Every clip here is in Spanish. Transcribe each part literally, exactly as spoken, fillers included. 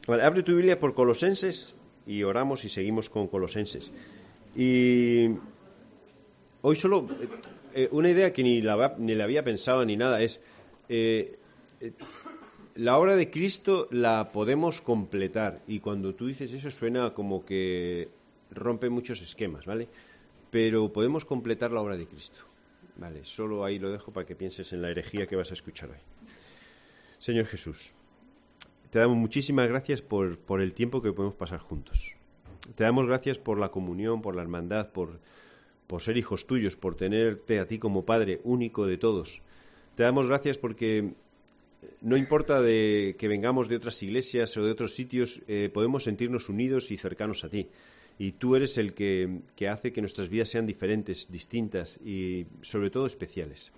Vale, abre tu Biblia por Colosenses y oramos y seguimos con Colosenses. Y hoy solo eh, una idea que ni la, ni la había pensado ni nada es eh, eh, la obra de Cristo la podemos completar, y cuando tú dices eso suena como que rompe muchos esquemas, ¿vale? Pero podemos completar la obra de Cristo, ¿vale? Solo ahí lo dejo para que pienses en la herejía que vas a escuchar hoy. Señor Jesús, te damos muchísimas gracias por, por el tiempo que podemos pasar juntos. Te damos gracias por la comunión, por la hermandad, por, por ser hijos tuyos, por tenerte a ti como Padre único de todos. Te damos gracias porque no importa de que vengamos de otras iglesias o de otros sitios, eh, podemos sentirnos unidos y cercanos a ti. Y tú eres el que, que hace que nuestras vidas sean diferentes, distintas y sobre todo especiales.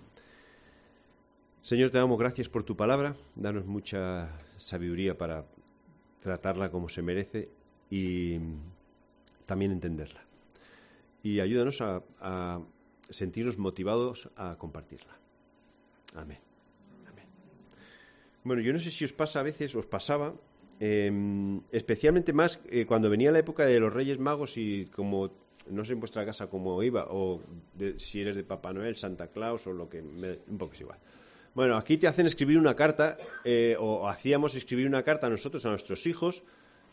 Señor, te damos gracias por tu palabra. Danos mucha sabiduría para tratarla como se merece y también entenderla. Y ayúdanos a, a sentirnos motivados a compartirla. Amén. Amén. Bueno, yo no sé si os pasa a veces, os pasaba, eh, especialmente más eh, cuando venía la época de los Reyes Magos y como, no sé en vuestra casa cómo iba, o de, si eres de Papá Noel, Santa Claus o lo que, me, un poco es igual. Bueno, aquí te hacen escribir una carta, eh, o hacíamos escribir una carta a nosotros, a nuestros hijos.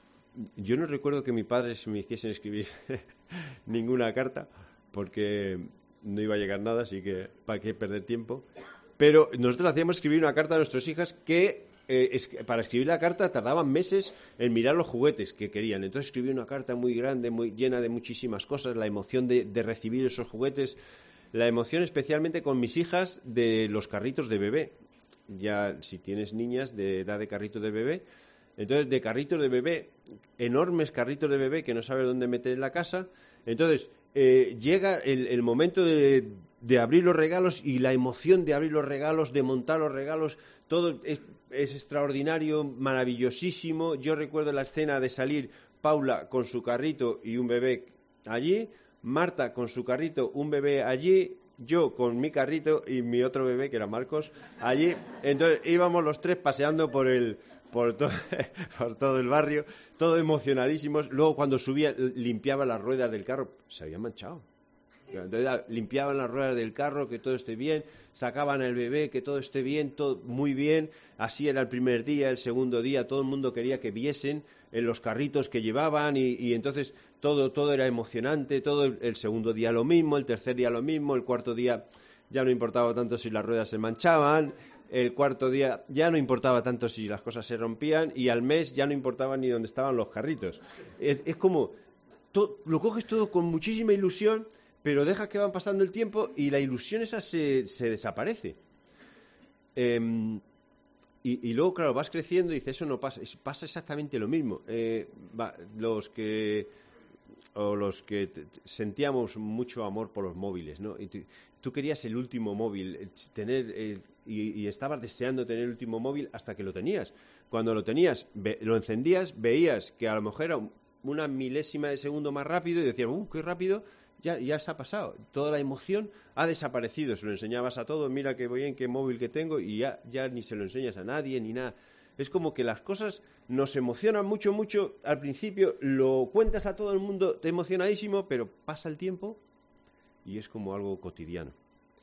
Yo no recuerdo que mis padres me hiciesen escribir ninguna carta, porque no iba a llegar nada, así que para qué perder tiempo. Pero nosotros hacíamos escribir una carta a nuestras hijas que, eh, es, para escribir la carta tardaban meses en mirar los juguetes que querían. Entonces escribí una carta muy grande, muy llena de muchísimas cosas, la emoción de, de recibir esos juguetes. La emoción especialmente con mis hijas de los carritos de bebé. Ya si tienes niñas de edad de carrito de bebé, entonces de carritos de bebé, enormes carritos de bebé que no sabes dónde meter en la casa. Entonces eh, llega el, el momento de, de abrir los regalos y la emoción de abrir los regalos, de montar los regalos, todo es, es extraordinario, maravillosísimo. Yo recuerdo la escena de salir Paula con su carrito y un bebé allí, Marta con su carrito, un bebé allí, yo con mi carrito y mi otro bebé, que era Marcos, allí. Entonces íbamos los tres paseando por el por, to por todo el barrio, todos emocionadísimos. Luego cuando subía, limpiaba las ruedas del carro, se habían manchado. Entonces limpiaban las ruedas del carro, que todo esté bien, sacaban al bebé, que todo esté bien, todo muy bien. Así era el primer día, el segundo día, todo el mundo quería que viesen en los carritos que llevaban y, y entonces todo, todo era emocionante. Todo el, el segundo día lo mismo, el tercer día lo mismo, el cuarto día ya no importaba tanto si las ruedas se manchaban, el cuarto día ya no importaba tanto si las cosas se rompían y al mes ya no importaba ni dónde estaban los carritos. Es, es como, to, lo coges todo con muchísima ilusión, pero deja que van pasando el tiempo y la ilusión esa se, se desaparece. Eh, y, y luego, claro, vas creciendo y dices, eso no pasa, pasa exactamente lo mismo. Eh, va, los que o los que t -t sentíamos mucho amor por los móviles, ¿no? Y tú querías el último móvil, tener eh, y, y estabas deseando tener el último móvil hasta que lo tenías. Cuando lo tenías, ve, lo encendías, veías que a lo mejor era una milésima de segundo más rápido y decías, ¡uh, qué rápido! Ya, ya se ha pasado, toda la emoción ha desaparecido, se lo enseñabas a todos, mira qué bien, qué móvil que tengo, y ya, ya ni se lo enseñas a nadie, ni nada. Es como que las cosas nos emocionan mucho, mucho al principio, lo cuentas a todo el mundo, te emocionadísimo, pero pasa el tiempo y es como algo cotidiano.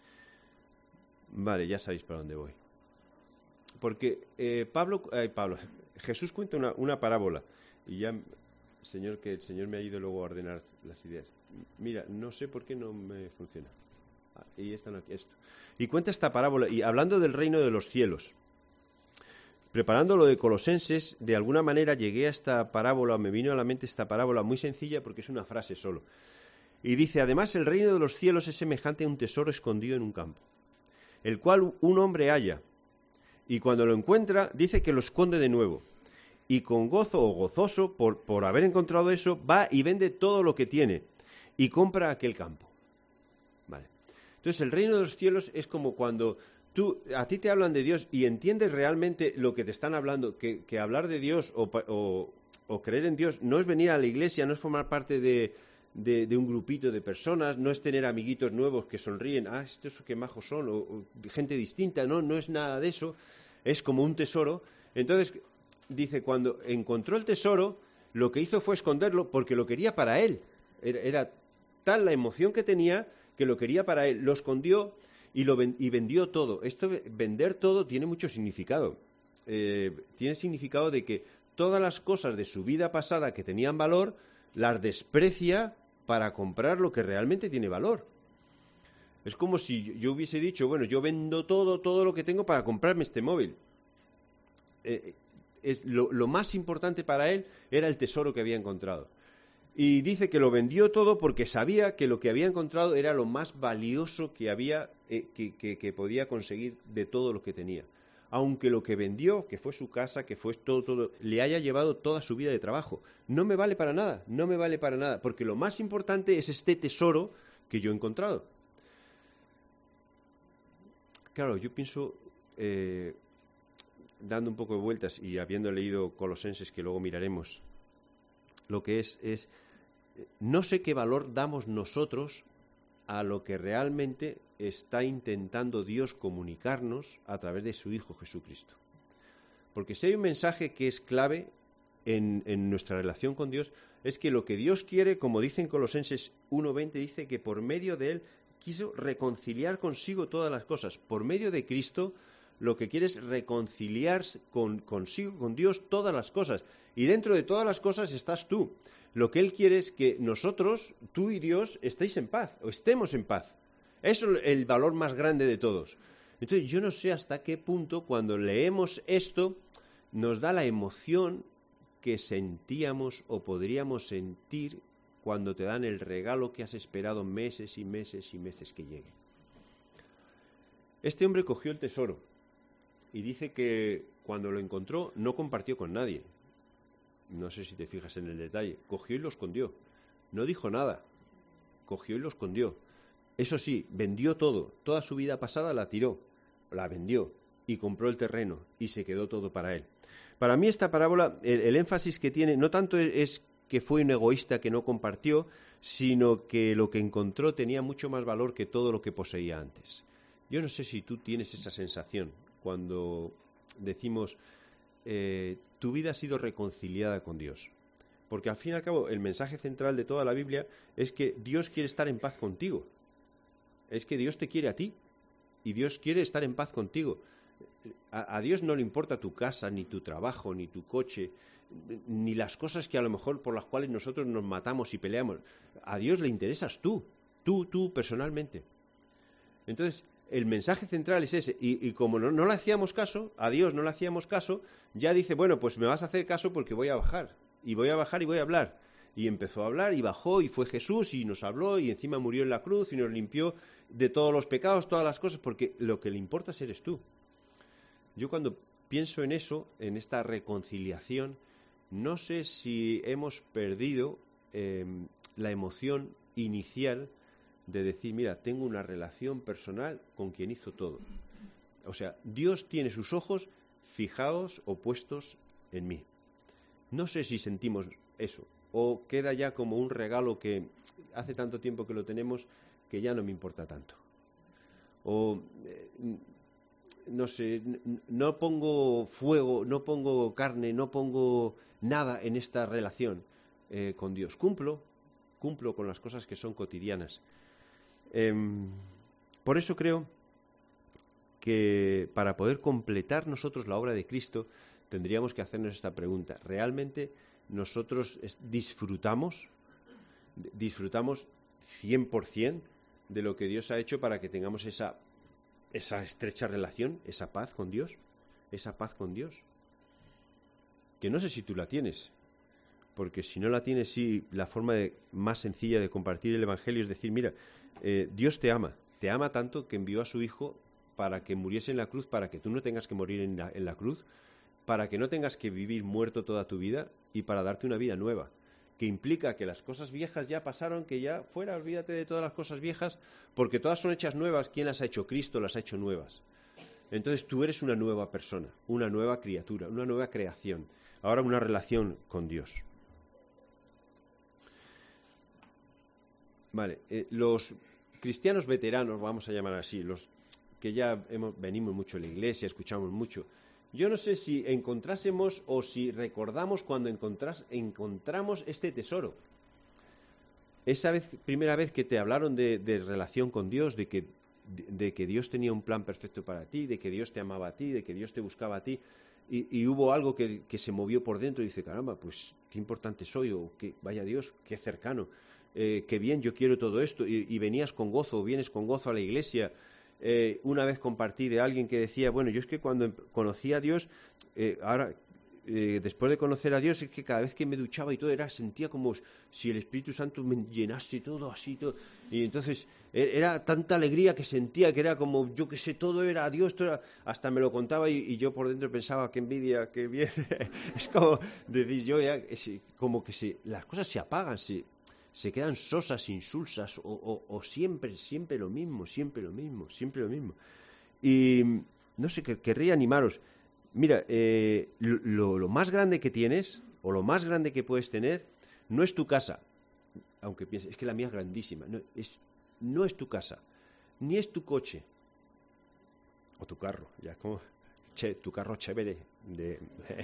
Vale, ya sabéis para dónde voy. Porque eh, Pablo, eh, Pablo, Jesús cuenta una, una parábola, y ya, Señor, que el Señor me ha ido luego a ordenar las ideas. Mira, no sé por qué no me funciona. Ah, y esta no, esto. Y cuenta esta parábola, y hablando del reino de los cielos. Preparando lo de Colosenses, de alguna manera llegué a esta parábola, me vino a la mente esta parábola muy sencilla porque es una frase solo. Y dice, además el reino de los cielos es semejante a un tesoro escondido en un campo, el cual un hombre halla, y cuando lo encuentra, dice que lo esconde de nuevo. Y con gozo o gozoso, por, por haber encontrado eso, va y vende todo lo que tiene y compra aquel campo. Vale. Entonces el reino de los cielos es como cuando tú, a ti te hablan de Dios y entiendes realmente lo que te están hablando, que, que hablar de Dios o, o, o creer en Dios no es venir a la iglesia, no es formar parte de, de, de un grupito de personas, no es tener amiguitos nuevos que sonríen, ah, estos qué majos son, o, o gente distinta, no, no es nada de eso, es como un tesoro. Entonces, dice, cuando encontró el tesoro, lo que hizo fue esconderlo porque lo quería para él. Era, era tal la emoción que tenía que lo quería para él. Lo escondió y, lo ven, y vendió todo. Esto, vender todo, tiene mucho significado. Eh, tiene significado de que todas las cosas de su vida pasada que tenían valor, las desprecia para comprar lo que realmente tiene valor. Es como si yo hubiese dicho, bueno, yo vendo todo, todo lo que tengo para comprarme este móvil. Eh, es lo, lo más importante para él era el tesoro que había encontrado. Y dice que lo vendió todo porque sabía que lo que había encontrado era lo más valioso que había, eh, que, que, que podía conseguir de todo lo que tenía. Aunque lo que vendió, que fue su casa, que fue todo, todo, le haya llevado toda su vida de trabajo. No me vale para nada, no me vale para nada, porque lo más importante es este tesoro que yo he encontrado. Claro, yo pienso, eh, dando un poco de vueltas y habiendo leído Colosenses, que luego miraremos, lo que es, es, no sé qué valor damos nosotros a lo que realmente está intentando Dios comunicarnos a través de su Hijo Jesucristo. Porque si hay un mensaje que es clave en, en nuestra relación con Dios, es que lo que Dios quiere, como dice en Colosenses uno veinte, dice que por medio de Él quiso reconciliar consigo todas las cosas. Por medio de Cristo, lo que quiere es reconciliar con, consigo, con Dios, todas las cosas. Y dentro de todas las cosas estás tú. Lo que Él quiere es que nosotros, tú y Dios, estéis en paz, o estemos en paz. Eso es el valor más grande de todos. Entonces, yo no sé hasta qué punto, cuando leemos esto, nos da la emoción que sentíamos o podríamos sentir cuando te dan el regalo que has esperado meses y meses y meses que llegue. Este hombre cogió el tesoro y dice que cuando lo encontró no compartió con nadie. No sé si te fijas en el detalle. Cogió y lo escondió. No dijo nada. Cogió y lo escondió. Eso sí, vendió todo. Toda su vida pasada la tiró, la vendió y compró el terreno y se quedó todo para él. Para mí esta parábola, el, el énfasis que tiene, no tanto es que fue un egoísta que no compartió, sino que lo que encontró tenía mucho más valor que todo lo que poseía antes. Yo no sé si tú tienes esa sensación cuando decimos, eh, tu vida ha sido reconciliada con Dios. Porque al fin y al cabo el mensaje central de toda la Biblia es que Dios quiere estar en paz contigo. Es que Dios te quiere a ti y Dios quiere estar en paz contigo. A, a Dios no le importa tu casa, ni tu trabajo, ni tu coche, ni las cosas que a lo mejor por las cuales nosotros nos matamos y peleamos. A Dios le interesas tú, tú, tú personalmente. Entonces, el mensaje central es ese, y, y como no, no le hacíamos caso, a Dios no le hacíamos caso, ya dice, bueno, pues me vas a hacer caso porque voy a bajar, y voy a bajar y voy a hablar. Y empezó a hablar y bajó y fue Jesús y nos habló y encima murió en la cruz y nos limpió de todos los pecados, todas las cosas, porque lo que le importa eres tú. Yo cuando pienso en eso, en esta reconciliación, no sé si hemos perdido eh, la emoción inicial de decir, mira, tengo una relación personal con quien hizo todo. O sea, Dios tiene sus ojos fijados o puestos en mí. No sé si sentimos eso, o queda ya como un regalo que hace tanto tiempo que lo tenemos que ya no me importa tanto. O, eh, no sé, no pongo fuego, no pongo carne, no pongo nada en esta relación eh, con Dios. Cumplo, cumplo con las cosas que son cotidianas. Eh, por eso creo que para poder completar nosotros la obra de Cristo tendríamos que hacernos esta pregunta. ¿Realmente nosotros disfrutamos, disfrutamos cien por ciento de lo que Dios ha hecho para que tengamos esa, esa estrecha relación, esa paz con Dios? Esa paz con Dios. Que no sé si tú la tienes, porque si no la tienes, sí, la forma de, más sencilla de compartir el Evangelio es decir, mira, eh, Dios te ama, te ama tanto que envió a su Hijo para que muriese en la cruz, para que tú no tengas que morir en la, en la cruz, para que no tengas que vivir muerto toda tu vida y para darte una vida nueva, que implica que las cosas viejas ya pasaron, que ya fuera, olvídate de todas las cosas viejas, porque todas son hechas nuevas. ¿Quién las ha hecho? Cristo las ha hecho nuevas. Entonces tú eres una nueva persona, una nueva criatura, una nueva creación. Ahora una relación con Dios. Vale, eh, los cristianos veteranos, vamos a llamar así, los que ya hemos, venimos mucho a la iglesia, escuchamos mucho, yo no sé si encontrásemos o si recordamos cuando encontrás, encontramos este tesoro. Esa vez, primera vez que te hablaron de, de relación con Dios, de que, de, de que Dios tenía un plan perfecto para ti, de que Dios te amaba a ti, de que Dios te buscaba a ti, y, y hubo algo que, que se movió por dentro y dice, caramba, pues qué importante soy, o que vaya Dios, qué cercano, eh, qué bien, yo quiero todo esto, y, y venías con gozo, vienes con gozo a la iglesia. Eh, una vez compartí de alguien que decía, bueno, yo es que cuando conocí a Dios, eh, ahora, eh, después de conocer a Dios, es que cada vez que me duchaba y todo, era sentía como si el Espíritu Santo me llenase todo así, todo. Y entonces era tanta alegría que sentía que era como, yo que sé, todo era Dios, todo era, hasta me lo contaba y, y yo por dentro pensaba, qué envidia, qué bien. Es como decir yo, ya, es como que se, las cosas se apagan, se... se quedan sosas, insulsas, o, o, o siempre, siempre lo mismo, siempre lo mismo, siempre lo mismo. Y no sé, que, querría animaros. Mira, eh, lo, lo más grande que tienes, o lo más grande que puedes tener, no es tu casa, aunque pienses, es que la mía es grandísima, no es, no es tu casa, ni es tu coche, o tu carro, ya es como, che, tu carro chévere, de,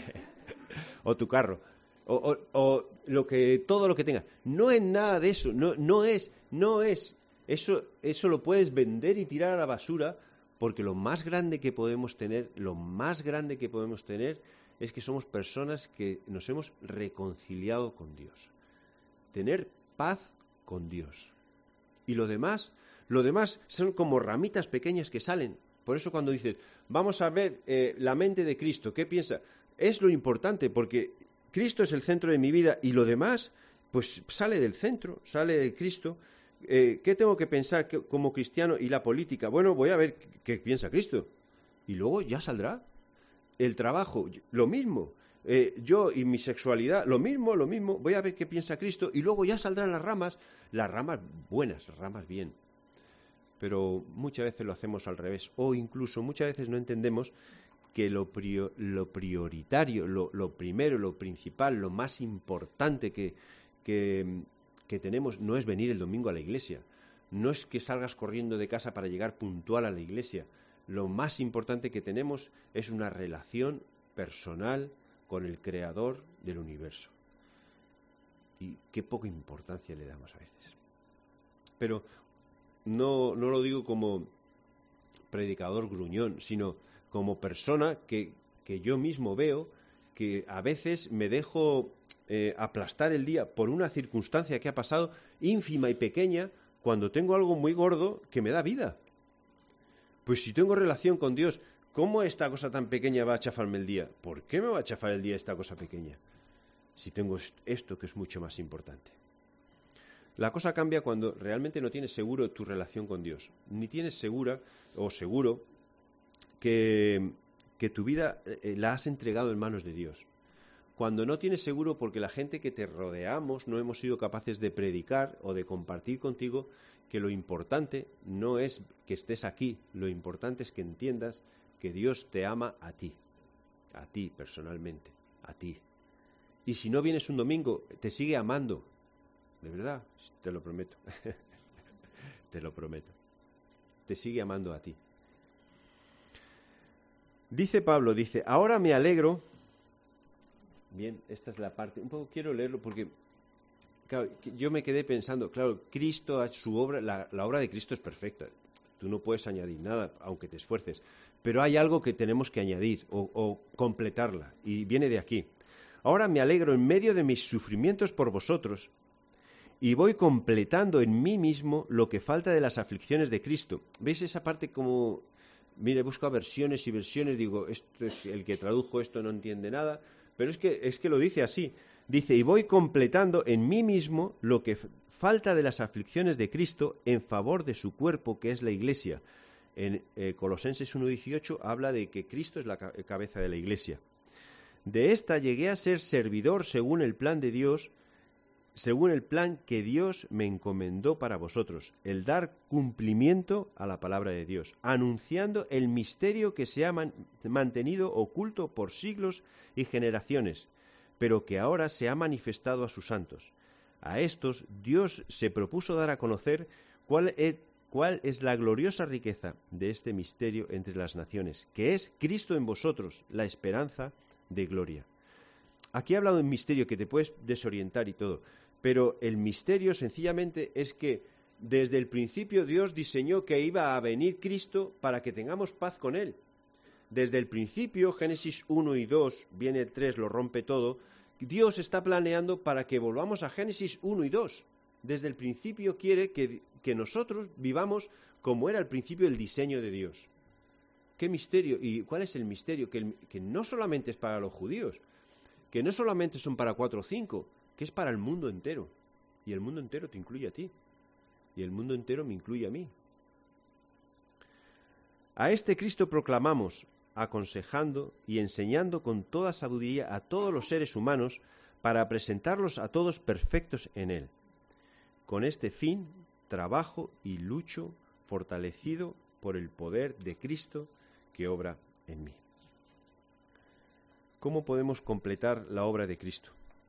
o tu carro. O, o, o lo que todo lo que tengas, no es nada de eso, no, no es, no es, eso, eso lo puedes vender y tirar a la basura, porque lo más grande que podemos tener, lo más grande que podemos tener es que somos personas que nos hemos reconciliado con Dios, tener paz con Dios, y lo demás, lo demás son como ramitas pequeñas que salen. Por eso cuando dices, vamos a ver eh, la mente de Cristo, ¿qué piensa? Es lo importante, porque Cristo es el centro de mi vida y lo demás, pues sale del centro, sale de Cristo. Eh, ¿Qué tengo que pensar que, como cristiano y la política? Bueno, voy a ver qué piensa Cristo y luego ya saldrá. El trabajo, lo mismo. Eh, yo y mi sexualidad, lo mismo, lo mismo. Voy a ver qué piensa Cristo y luego ya saldrán las ramas, las ramas buenas, las ramas bien. Pero muchas veces lo hacemos al revés, o incluso muchas veces no entendemos que lo, prior, lo prioritario, lo, lo primero, lo principal, lo más importante que, que, que tenemos no es venir el domingo a la iglesia, no es que salgas corriendo de casa para llegar puntual a la iglesia. Lo más importante que tenemos es una relación personal con el Creador del universo. Y qué poca importancia le damos a veces. Pero no, no lo digo como predicador gruñón, sino como persona que, que yo mismo veo que a veces me dejo eh, aplastar el día por una circunstancia que ha pasado ínfima y pequeña cuando tengo algo muy gordo que me da vida. Pues si tengo relación con Dios, ¿cómo esta cosa tan pequeña va a chafarme el día? ¿Por qué me va a chafar el día esta cosa pequeña? Si tengo esto que es mucho más importante. La cosa cambia cuando realmente no tienes seguro tu relación con Dios, ni tienes segura o seguro que, que tu vida eh, la has entregado en manos de Dios. Cuando no tienes seguro porque la gente que te rodeamos no hemos sido capaces de predicar o de compartir contigo que lo importante no es que estés aquí, lo importante es que entiendas que Dios te ama a ti, a ti personalmente, a ti. Y si no vienes un domingo, te sigue amando, de verdad, te lo prometo, te lo prometo, te sigue amando a ti. Dice Pablo, dice, ahora me alegro. Bien, esta es la parte, un poco quiero leerlo porque claro, yo me quedé pensando, claro, Cristo, su obra, la, la obra de Cristo es perfecta, tú no puedes añadir nada, aunque te esfuerces, pero hay algo que tenemos que añadir o, o completarla, y viene de aquí. Ahora me alegro en medio de mis sufrimientos por vosotros, y voy completando en mí mismo lo que falta de las aflicciones de Cristo. ¿Veis esa parte como... Mire, busco versiones y versiones, digo, esto es el que tradujo esto no entiende nada, pero es que, es que lo dice así, dice, y voy completando en mí mismo lo que falta de las aflicciones de Cristo en favor de su cuerpo, que es la Iglesia. En eh, Colosenses uno dieciocho habla de que Cristo es la cabeza de la Iglesia. De esta llegué a ser servidor según el plan de Dios, según el plan que Dios me encomendó para vosotros, el dar cumplimiento a la palabra de Dios, anunciando el misterio que se ha man- mantenido oculto por siglos y generaciones, pero que ahora se ha manifestado a sus santos. A estos Dios se propuso dar a conocer cuál es, cuál es la gloriosa riqueza de este misterio entre las naciones, que es Cristo en vosotros, la esperanza de gloria. Aquí he hablado de un misterio que te puedes desorientar y todo, pero el misterio sencillamente es que desde el principio Dios diseñó que iba a venir Cristo para que tengamos paz con Él. Desde el principio, Génesis uno y dos, viene el tres, lo rompe todo, Dios está planeando para que volvamos a Génesis uno y dos. Desde el principio quiere que, que nosotros vivamos como era al principio el diseño de Dios. ¿Qué misterio? ¿Y cuál es el misterio? Que, el, que no solamente es para los judíos, que no solamente son para cuatro o cinco, que es para el mundo entero. Y el mundo entero te incluye a ti. Y el mundo entero me incluye a mí. A este Cristo proclamamos, aconsejando y enseñando con toda sabiduría a todos los seres humanos para presentarlos a todos perfectos en Él. Con este fin, trabajo y lucho fortalecido por el poder de Cristo que obra en mí. ¿Cómo podemos completar la obra de Cristo?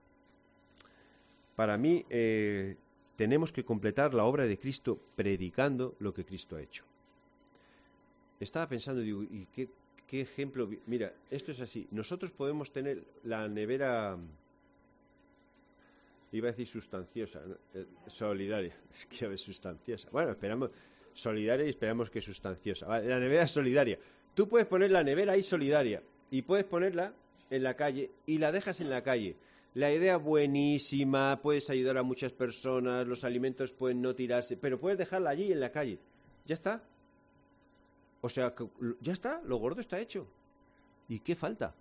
Para mí, eh, tenemos que completar la obra de Cristo predicando lo que Cristo ha hecho. Estaba pensando, digo, ¿y qué, qué ejemplo? Mira, esto es así. Nosotros podemos tener la nevera, iba a decir sustanciosa, ¿no? eh, solidaria. Es que a ver, sustanciosa. Bueno, esperamos solidaria y esperamos que sustanciosa. Vale, la nevera solidaria. Tú puedes poner la nevera ahí solidaria y puedes ponerla en la calle y la dejas en la calle. La idea buenísima, puedes ayudar a muchas personas, los alimentos pueden no tirarse, pero puedes dejarla allí en la calle. Ya está. O sea, ya está, lo gordo está hecho. ¿Y qué falta?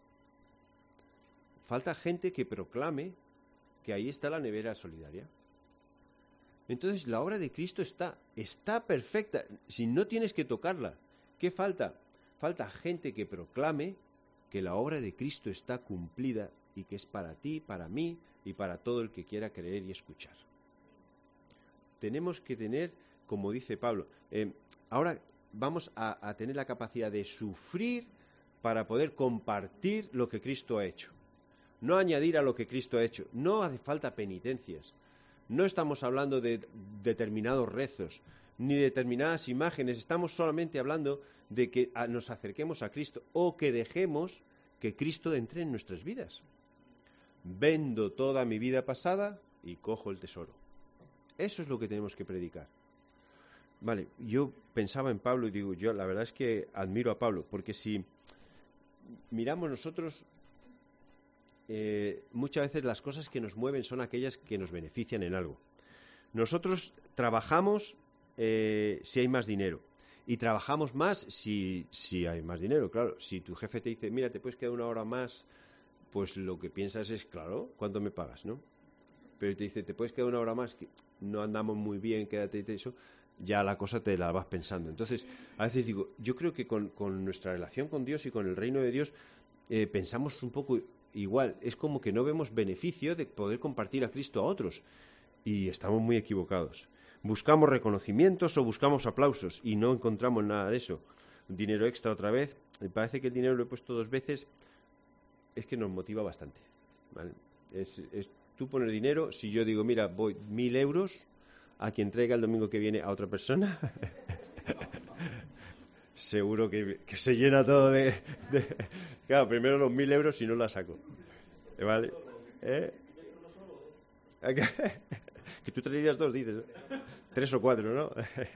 Falta gente que proclame que ahí está la nevera solidaria. Entonces la obra de Cristo está, está perfecta, si no tienes que tocarla. ¿Qué falta? Falta gente que proclame que la obra de Cristo está cumplida y que es para ti, para mí y para todo el que quiera creer y escuchar. Tenemos que tener, como dice Pablo, eh, ahora vamos a, a tener la capacidad de sufrir para poder compartir lo que Cristo ha hecho. No añadir a lo que Cristo ha hecho. No hace falta penitencias. No estamos hablando de determinados rezos, ni de determinadas imágenes. Estamos solamente hablando de que nos acerquemos a Cristo o que dejemos que Cristo entre en nuestras vidas. Vendo toda mi vida pasada y cojo el tesoro. Eso es lo que tenemos que predicar. Vale, yo pensaba en Pablo y digo, yo la verdad es que admiro a Pablo, porque si miramos nosotros, eh, muchas veces las cosas que nos mueven son aquellas que nos benefician en algo. Nosotros trabajamos eh, si hay más dinero y trabajamos más si, si hay más dinero, claro. Si tu jefe te dice, mira, te puedes quedar una hora más, pues lo que piensas es, claro, ¿cuánto me pagas, no? Pero te dice, te puedes quedar una hora más, que no andamos muy bien, quédate y eso, ya la cosa te la vas pensando. Entonces, a veces digo, yo creo que con, con nuestra relación con Dios y con el reino de Dios, eh, pensamos un poco igual. Es como que no vemos beneficio de poder compartir a Cristo a otros. Y estamos muy equivocados. Buscamos reconocimientos o buscamos aplausos y no encontramos nada de eso. Dinero extra otra vez. Me parece que el dinero lo he puesto dos veces. Es que nos motiva bastante, ¿vale? Es, es, tú pones dinero, si yo digo, mira, voy mil euros a quien traiga el domingo que viene a otra persona, seguro que, que se llena todo de, de... Claro, primero los mil euros si no la saco, ¿vale? ¿Eh? Que tú traerías dos, dices, tres o cuatro, ¿no?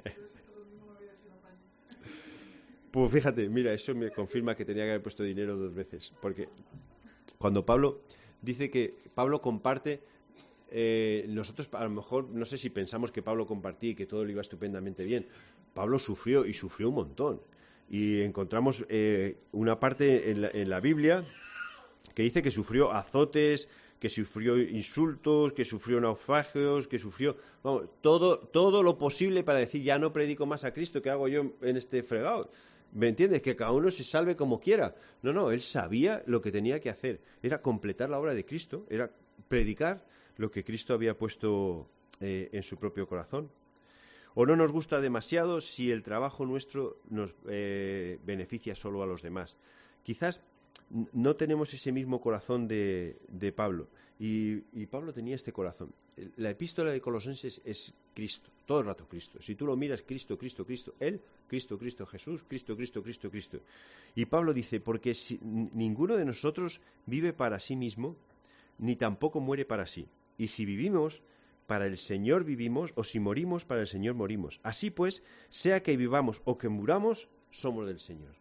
Pues fíjate, mira, eso me confirma que tenía que haber puesto dinero dos veces, porque cuando Pablo dice que Pablo comparte, eh, nosotros a lo mejor, no sé si pensamos que Pablo compartía y que todo le iba estupendamente bien. Pablo sufrió y sufrió un montón. Y encontramos eh, una parte en la, en la Biblia que dice que sufrió azotes, que sufrió insultos, que sufrió naufragios, que sufrió vamos, todo, todo lo posible para decir, ya no predico más a Cristo, ¿qué hago yo en este fregado? ¿Me entiendes? Que cada uno se salve como quiera. No, no, él sabía lo que tenía que hacer. Era completar la obra de Cristo, era predicar lo que Cristo había puesto eh, en su propio corazón. O no nos gusta demasiado si el trabajo nuestro nos eh, beneficia solo a los demás. Quizás no tenemos ese mismo corazón de, de Pablo. Y, y Pablo tenía este corazón. La epístola de Colosenses es Cristo, todo el rato Cristo. Si tú lo miras, Cristo, Cristo, Cristo, Él, Cristo, Cristo, Jesús, Cristo, Cristo, Cristo, Cristo. Y Pablo dice, porque si, ninguno de nosotros vive para sí mismo, ni tampoco muere para sí. Y si vivimos, para el Señor vivimos, o si morimos, para el Señor morimos. Así pues, sea que vivamos o que muramos, somos del Señor.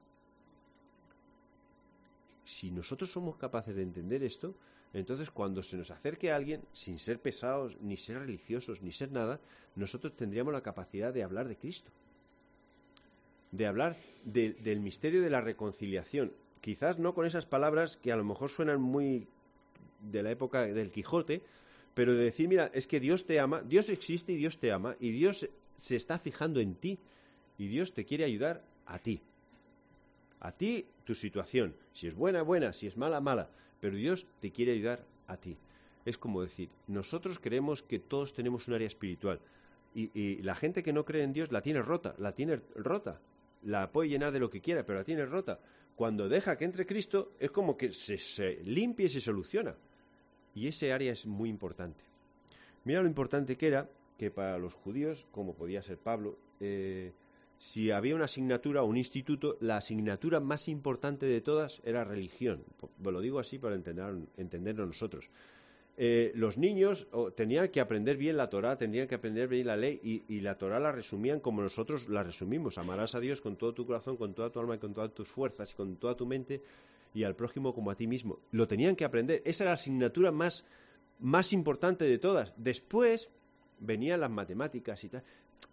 Si nosotros somos capaces de entender esto, entonces cuando se nos acerque a alguien, sin ser pesados, ni ser religiosos, ni ser nada, nosotros tendríamos la capacidad de hablar de Cristo, de hablar de, del misterio de la reconciliación. Quizás no con esas palabras que a lo mejor suenan muy de la época del Quijote, pero de decir, mira, es que Dios te ama, Dios existe y Dios te ama, y Dios se está fijando en ti, y Dios te quiere ayudar a ti. A ti, tu situación. Si es buena, buena. Si es mala, mala. Pero Dios te quiere ayudar a ti. Es como decir, nosotros creemos que todos tenemos un área espiritual. Y, y la gente que no cree en Dios la tiene rota. La tiene rota. La puede llenar de lo que quiera, pero la tiene rota. Cuando deja que entre Cristo, es como que se, se limpia y se soluciona. Y ese área es muy importante. Mira lo importante que era, que para los judíos, como podía ser Pablo, eh, si había una asignatura o un instituto, la asignatura más importante de todas era religión. Lo digo así para entender, entenderlo nosotros. Eh, los niños oh, tenían que aprender bien la Torá, tenían que aprender bien la ley, y, y la Torá la resumían como nosotros la resumimos. Amarás a Dios con todo tu corazón, con toda tu alma y con todas tus fuerzas y con toda tu mente, y al prójimo como a ti mismo. Lo tenían que aprender. Esa era la asignatura más, más importante de todas. Después venían las matemáticas y tal.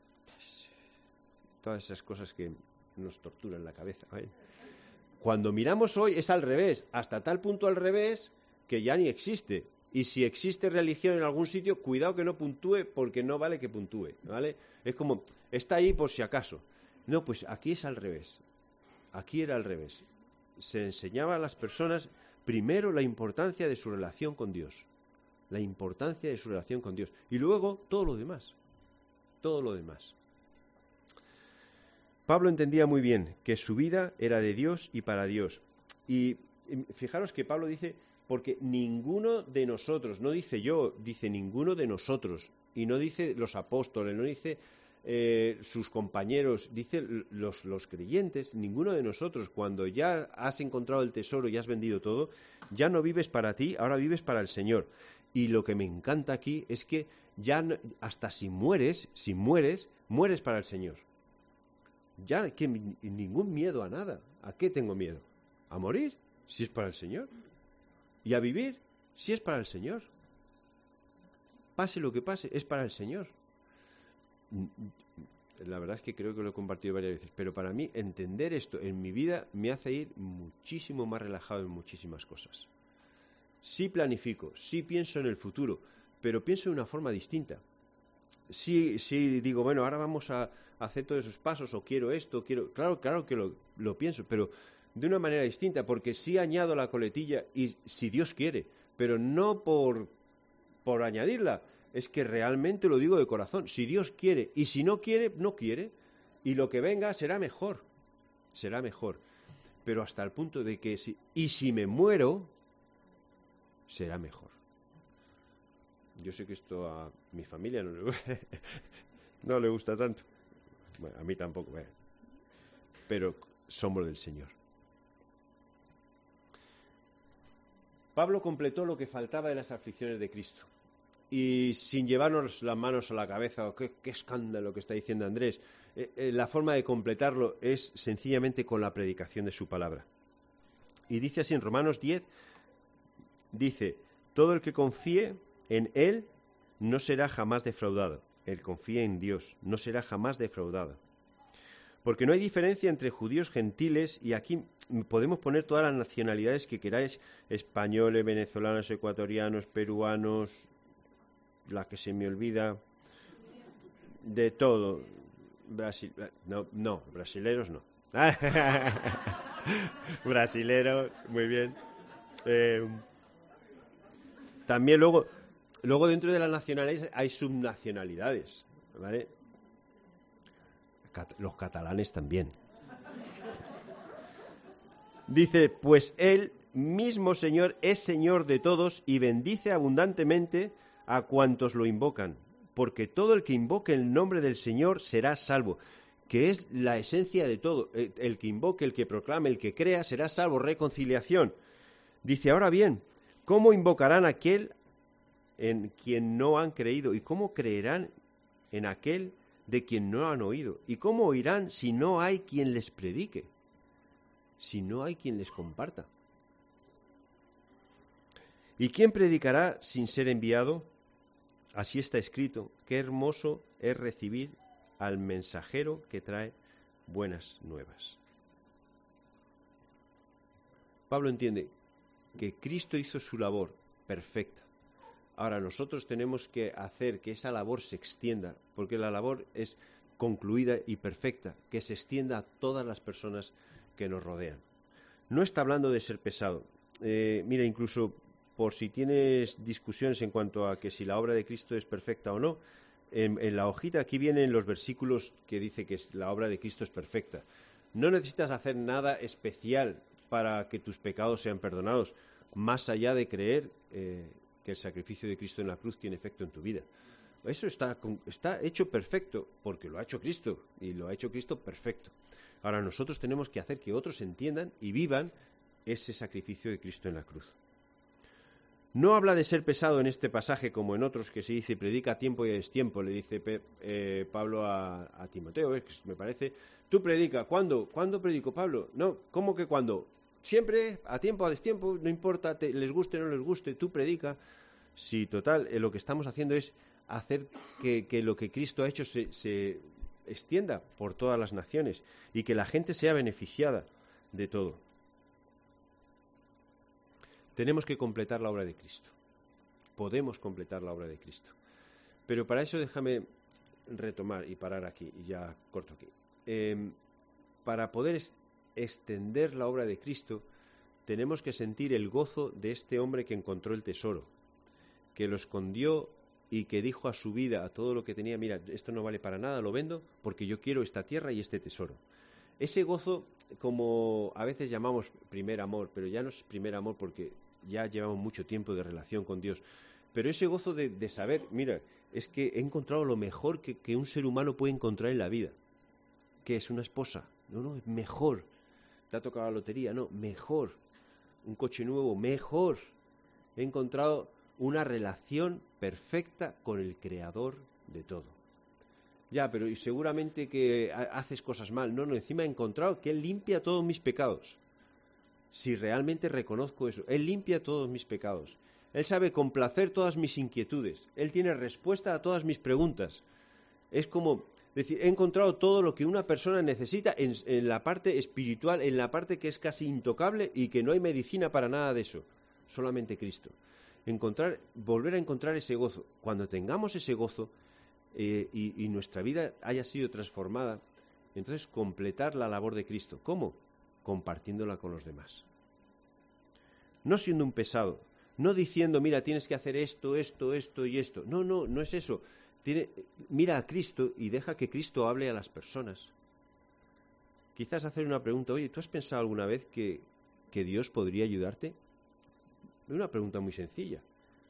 Todas esas cosas que nos torturan la cabeza, ¿vale? Cuando miramos hoy es al revés, hasta tal punto al revés que ya ni existe. Y si existe religión en algún sitio, cuidado que no puntúe, porque no vale que puntúe, ¿vale? Es como, está ahí por si acaso. No, pues aquí es al revés. Aquí era al revés. Se enseñaba a las personas primero la importancia de su relación con Dios. La importancia de su relación con Dios. Y luego todo lo demás. Todo lo demás. Pablo entendía muy bien que su vida era de Dios y para Dios. Y fijaros que Pablo dice, porque ninguno de nosotros, no dice yo, dice ninguno de nosotros, y no dice los apóstoles, no dice eh, sus compañeros, dice los, los creyentes, ninguno de nosotros, cuando ya has encontrado el tesoro y has vendido todo, ya no vives para ti, ahora vives para el Señor. Y lo que me encanta aquí es que ya no, hasta si mueres, si mueres, mueres para el Señor. Ya que ningún miedo a nada. ¿A qué tengo miedo? ¿A morir? Si es para el Señor. ¿Y a vivir? Si es para el Señor. Pase lo que pase, es para el Señor. La verdad es que creo que lo he compartido varias veces, pero para mí entender esto en mi vida me hace ir muchísimo más relajado en muchísimas cosas. Sí planifico, sí pienso en el futuro, pero pienso de una forma distinta. Sí, sí digo, bueno, ahora vamos a hacer todos esos pasos, o quiero esto, quiero... Claro, claro que lo, lo pienso, pero de una manera distinta, porque sí añado la coletilla, y si Dios quiere, pero no por, por añadirla, es que realmente lo digo de corazón. Si Dios quiere, y si no quiere, no quiere, y lo que venga será mejor, será mejor, pero hasta el punto de que, si, y si me muero, será mejor. Yo sé que esto a mi familia no le, no le gusta tanto. Bueno, a mí tampoco. Bueno. Pero somos del Señor. Pablo completó lo que faltaba de las aflicciones de Cristo. Y sin llevarnos las manos a la cabeza, oh, qué, qué escándalo que está diciendo Andrés, eh, eh, la forma de completarlo es sencillamente con la predicación de su palabra. Y dice así en Romanos diez, dice, todo el que confíe en Él no será jamás defraudado. El confía en Dios, no será jamás defraudado. Porque no hay diferencia entre judíos, gentiles, y aquí podemos poner todas las nacionalidades que queráis, españoles, venezolanos, ecuatorianos, peruanos, la que se me olvida, de todo. Brasil, no, no, brasileros no. Brasileros, muy bien. Eh, también luego... Luego dentro de las nacionalidades hay subnacionalidades, ¿vale? Cat- los catalanes también. Dice, pues él mismo Señor es Señor de todos y bendice abundantemente a cuantos lo invocan, porque todo el que invoque el nombre del Señor será salvo, que es la esencia de todo. El que invoque, el que proclame, el que crea, será salvo. Reconciliación. Dice, ahora bien, ¿cómo invocarán a aquel en quien no han creído? ¿Y cómo creerán en aquel de quien no han oído? ¿Y cómo oirán si no hay quien les predique? Si no hay quien les comparta. ¿Y quién predicará sin ser enviado? Así está escrito, qué hermoso es recibir al mensajero que trae buenas nuevas. Pablo entiende que Cristo hizo su labor perfecta. Ahora nosotros tenemos que hacer que esa labor se extienda, porque la labor es concluida y perfecta, que se extienda a todas las personas que nos rodean. No está hablando de ser pesado. Eh, mira, incluso por si tienes discusiones en cuanto a que si la obra de Cristo es perfecta o no, en, en la hojita aquí vienen los versículos que dice que la obra de Cristo es perfecta. No necesitas hacer nada especial para que tus pecados sean perdonados, más allá de creer eh, que el sacrificio de Cristo en la cruz tiene efecto en tu vida. Eso está, está hecho perfecto, porque lo ha hecho Cristo, y lo ha hecho Cristo perfecto. Ahora nosotros tenemos que hacer que otros entiendan y vivan ese sacrificio de Cristo en la cruz. No habla de ser pesado en este pasaje como en otros que se dice predica a tiempo y a destiempo, le dice eh, Pablo a, a Timoteo, eh, que me parece, tú predica, ¿cuándo? ¿Cuándo predico, Pablo? No, ¿cómo que cuándo? Siempre, a tiempo, a destiempo, no importa, te, les guste o no les guste, tú predica. Sí, total, eh, lo que estamos haciendo es hacer que, que lo que Cristo ha hecho se, se extienda por todas las naciones y que la gente sea beneficiada de todo. Tenemos que completar la obra de Cristo. Podemos completar la obra de Cristo. Pero para eso déjame retomar y parar aquí, y ya corto aquí. Eh, para poder est- extender la obra de Cristo, tenemos que sentir el gozo de este hombre que encontró el tesoro, que lo escondió y que dijo a su vida, a todo lo que tenía, mira, esto no vale para nada, lo vendo porque yo quiero esta tierra y este tesoro. Ese gozo, como a veces llamamos primer amor, pero ya no es primer amor porque ya llevamos mucho tiempo de relación con Dios, pero ese gozo de, de saber, mira, es que he encontrado lo mejor que, que un ser humano puede encontrar en la vida. ¿Qué es? Una esposa. No, no, es mejor. ¿Te ha tocado la lotería? No, mejor. Un coche nuevo, mejor. He encontrado una relación perfecta con el Creador de todo. Ya, pero y seguramente que haces cosas mal. No, no, encima he encontrado que Él limpia todos mis pecados. Si realmente reconozco eso, Él limpia todos mis pecados. Él sabe complacer todas mis inquietudes. Él tiene respuesta a todas mis preguntas. Es como decir, he encontrado todo lo que una persona necesita en, en la parte espiritual, en la parte que es casi intocable y que no hay medicina para nada de eso. Solamente Cristo. Encontrar, volver a encontrar ese gozo. Cuando tengamos ese gozo eh, y, y nuestra vida haya sido transformada, entonces completar la labor de Cristo. ¿Cómo? Compartiéndola con los demás. No siendo un pesado, no diciendo, mira, tienes que hacer esto, esto, esto y esto. No, no, no es eso. Tiene, mira a Cristo y deja que Cristo hable a las personas. Quizás hacer una pregunta, oye, ¿tú has pensado alguna vez que, que Dios podría ayudarte? Es una pregunta muy sencilla.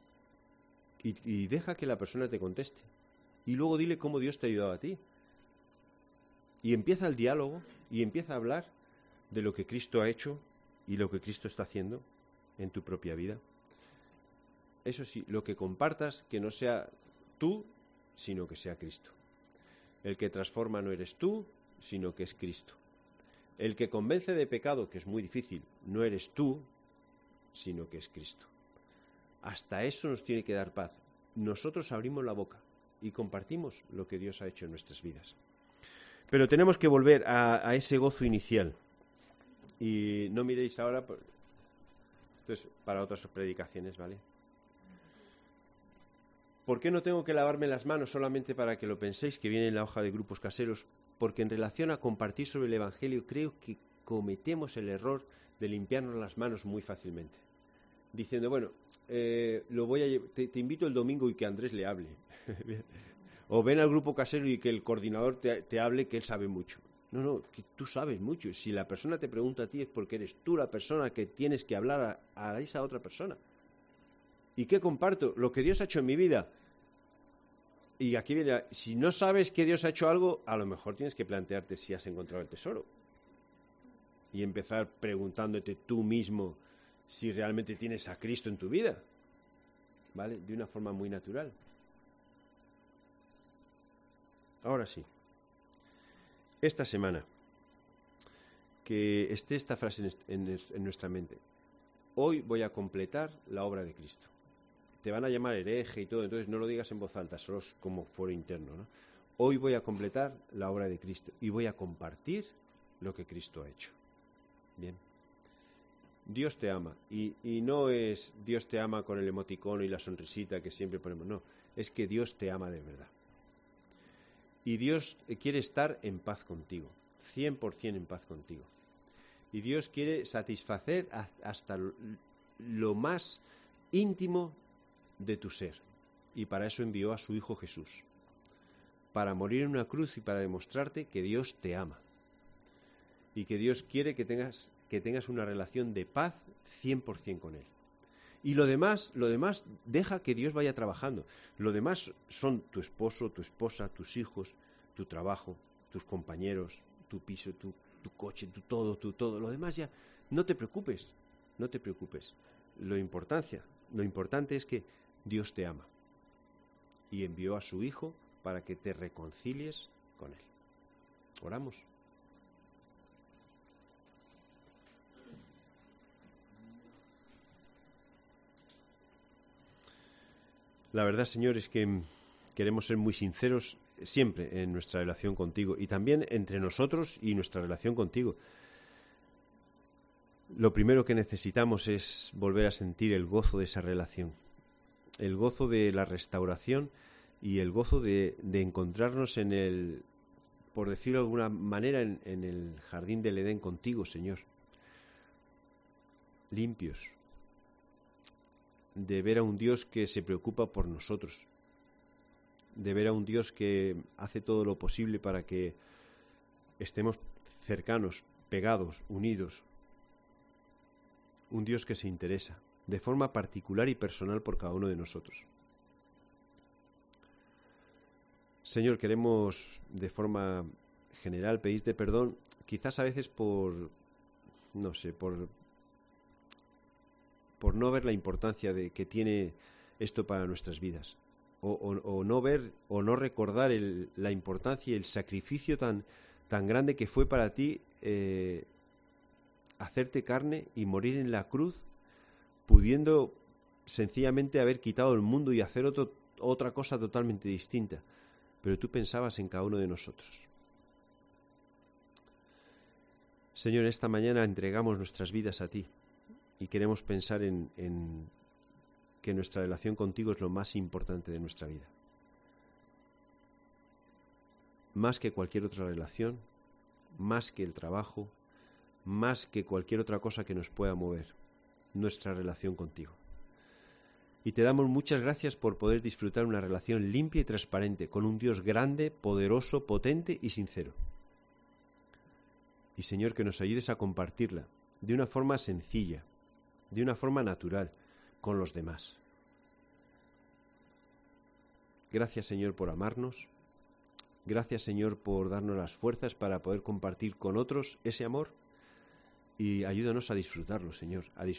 Y, y deja que la persona te conteste. Y luego dile cómo Dios te ha ayudado a ti. Y empieza el diálogo y empieza a hablar de lo que Cristo ha hecho y lo que Cristo está haciendo en tu propia vida. Eso sí, lo que compartas, que no sea tú, sino que sea Cristo. El que transforma no eres tú, sino que es Cristo. El que convence de pecado, que es muy difícil, no eres tú, sino que es Cristo. Hasta eso nos tiene que dar paz. Nosotros abrimos la boca y compartimos lo que Dios ha hecho en nuestras vidas. Pero tenemos que volver a, a ese gozo inicial. Y no miréis ahora, esto es para otras predicaciones, ¿vale? ¿Por qué no tengo que lavarme las manos solamente para que lo penséis, que viene en la hoja de grupos caseros? Porque en relación a compartir sobre el Evangelio, creo que cometemos el error de limpiarnos las manos muy fácilmente. Diciendo, bueno, eh, lo voy a te, te invito el domingo y que Andrés le hable. O ven al grupo casero y que el coordinador te, te hable, que él sabe mucho. No, no, que tú sabes mucho. Si la persona te pregunta a ti es porque eres tú la persona que tienes que hablar a, a esa otra persona. ¿Y qué comparto? Lo que Dios ha hecho en mi vida. Y aquí viene, si no sabes que Dios ha hecho algo, a lo mejor tienes que plantearte si has encontrado el tesoro. Y empezar preguntándote tú mismo si realmente tienes a Cristo en tu vida. ¿Vale? De una forma muy natural. Ahora sí. Esta semana, que esté esta frase en, en, en nuestra mente. Hoy voy a completar la obra de Cristo. Te van a llamar hereje y todo, entonces no lo digas en voz alta, solo como foro interno, ¿no? Hoy voy a completar la obra de Cristo y voy a compartir lo que Cristo ha hecho. Bien. Dios te ama y, y no es Dios te ama con el emoticono y la sonrisita que siempre ponemos, no, es que Dios te ama de verdad. Y Dios quiere estar en paz contigo, cien por ciento en paz contigo. Y Dios quiere satisfacer hasta lo más íntimo de tu ser. Y para eso envió a su Hijo Jesús. Para morir en una cruz y para demostrarte que Dios te ama. Y que Dios quiere que tengas, que tengas una relación de paz cien por ciento con Él. Y lo demás, lo demás, deja que Dios vaya trabajando. Lo demás son tu esposo, tu esposa, tus hijos, tu trabajo, tus compañeros, tu piso, tu, tu coche, tu todo, tu todo. Lo demás ya, no te preocupes, no te preocupes. Lo importancia, lo importante es que Dios te ama y envió a su Hijo para que te reconcilies con Él. Oramos. La verdad, Señor, es que queremos ser muy sinceros siempre en nuestra relación contigo y también entre nosotros y nuestra relación contigo. Lo primero que necesitamos es volver a sentir el gozo de esa relación, el gozo de la restauración y el gozo de, de encontrarnos en el, por decirlo de alguna manera, en, en el jardín del Edén contigo, Señor, limpios, de ver a un Dios que se preocupa por nosotros, de ver a un Dios que hace todo lo posible para que estemos cercanos, pegados, unidos, un Dios que se interesa de forma particular y personal por cada uno de nosotros. Señor, queremos de forma general pedirte perdón, quizás a veces por, no sé, por por no ver la importancia de que tiene esto para nuestras vidas, o, o, o no ver o no recordar el, la importancia y el sacrificio tan, tan grande que fue para ti eh, hacerte carne y morir en la cruz, pudiendo sencillamente haber quitado el mundo y hacer otro, otra cosa totalmente distinta, pero tú pensabas en cada uno de nosotros. Señor, esta mañana entregamos nuestras vidas a ti. Y queremos pensar en, en que nuestra relación contigo es lo más importante de nuestra vida. Más que cualquier otra relación, más que el trabajo, más que cualquier otra cosa que nos pueda mover, nuestra relación contigo. Y te damos muchas gracias por poder disfrutar una relación limpia y transparente con un Dios grande, poderoso, potente y sincero. Y Señor, que nos ayudes a compartirla de una forma sencilla, de una forma natural, con los demás. Gracias, Señor, por amarnos. Gracias, Señor, por darnos las fuerzas para poder compartir con otros ese amor. Y ayúdanos a disfrutarlo, Señor, a disfrutarlo.